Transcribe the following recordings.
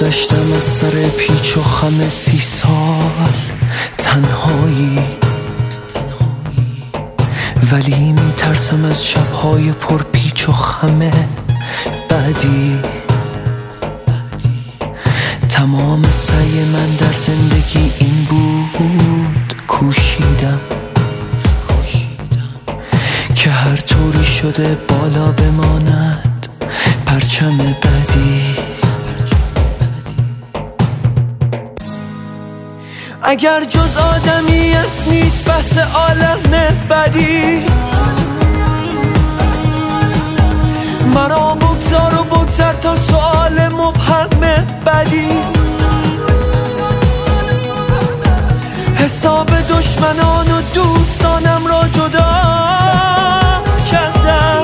گذشتم از سر پیچ و خم 30 سال تنهایی، ولی میترسم از شبهای پر پیچ و خم بعدی. تمام سعی من در زندگی این بود، کوشیدم که هر طوری شده بالا بماند پرچم بعدی. اگر جز آدمیت نیست بس عالم بدی، مرا بگذار و بگذر تا سؤال مبهم بدی. حساب دشمنان و دوستانم را جدا کردم،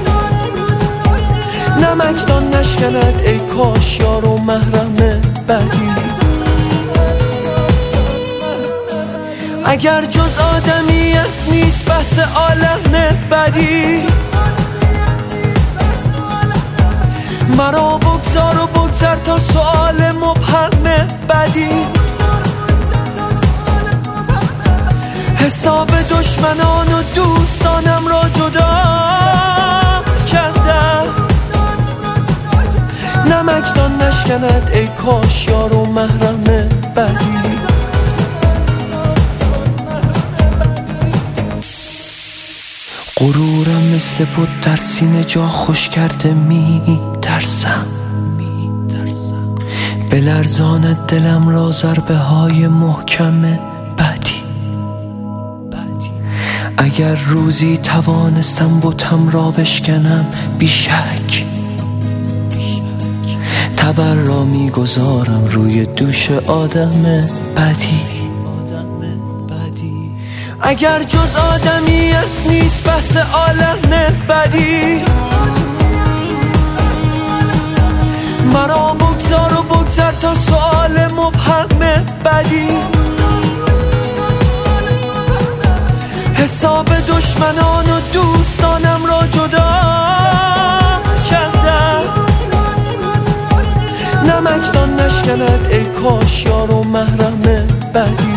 نمکدان نشکند ای کاش یار و محرم بدی. اگر جز آدمیت نیست بس عالم بدی، مرا بگذار و بگذر تا سؤال مبهم بدی. حساب دشمنان و دوستانم را جدا کردم، نمکدان نشکند ای کاش یار و محرم بدی. غرورم مثل بود در سینه جا خوش کرده، می ترسم بلرزاند دلم را ضربه های محکم بعدی. اگر روزی توانستم بتم را بشکنم بیشک، تبر را می گذارم روی دوش آدم بعدی. اگر جز آدمیت نیست بس عالم بدی، مرا بگذار و بگذر تا سؤال مبهم بدی. حساب دشمنان و دوستانم را جدا کردم، نمکدان نشکند ای کاش یار و محرم بدی.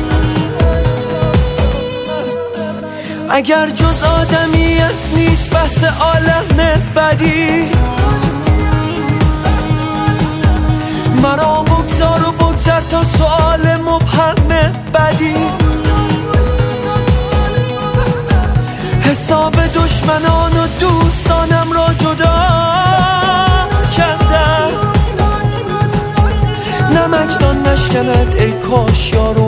اگر جز آدمیت نیست بس عالم بدی، مرا بگذار و بگذر تا سؤال مبهم بدی. حساب دشمنان و دوستانم را جدا کردم، نمکدان نشکند ای کاش یار